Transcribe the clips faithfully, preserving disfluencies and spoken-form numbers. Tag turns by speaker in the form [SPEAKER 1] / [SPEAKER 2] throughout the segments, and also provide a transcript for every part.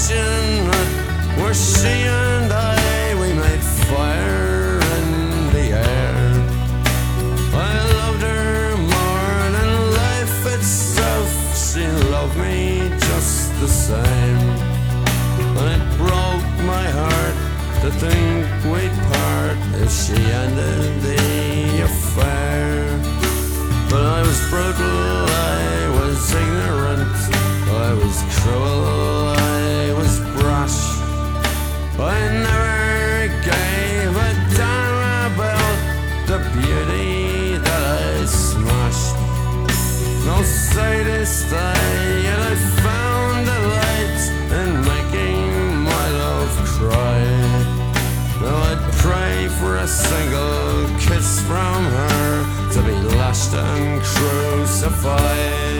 [SPEAKER 1] passionate were she and I. We made fire in the air. I loved her more than life itself. She loved me just the same. And it broke my heart to think we'd part if she ended the affair. But I was brutal, I was ignorant, I was cruel, I was brash. I never gave a damn about the beauty that I smashed. No sadist I, yet I found delight in making my love cry. Now I'd pray for a single kiss from her to be lashed and crucified.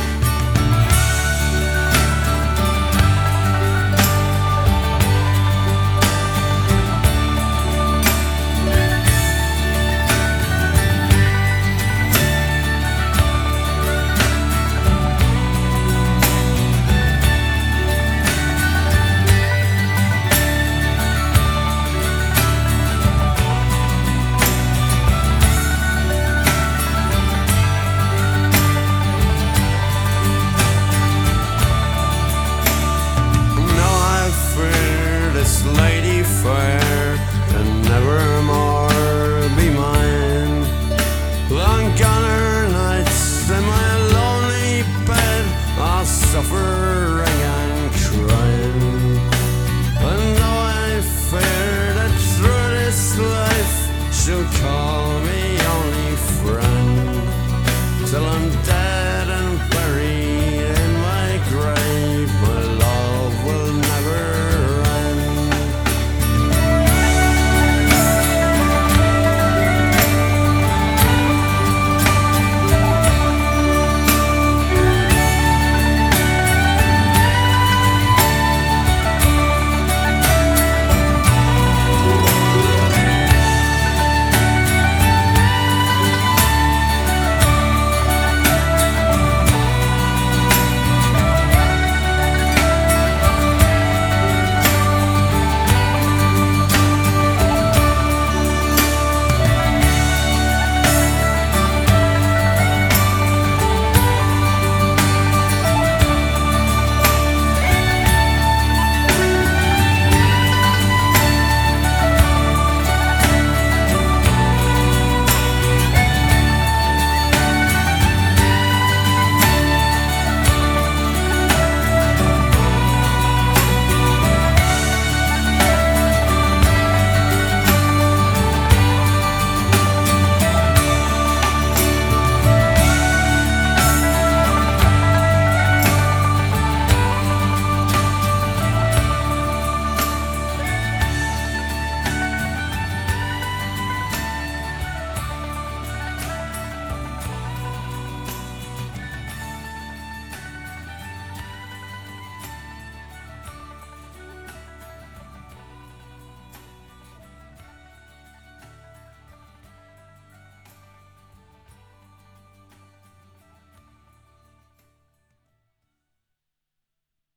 [SPEAKER 1] Lady fair can never more be mine. Long gone are nights in my lonely bed, all suffering and crying. And though I fear that through this life she'll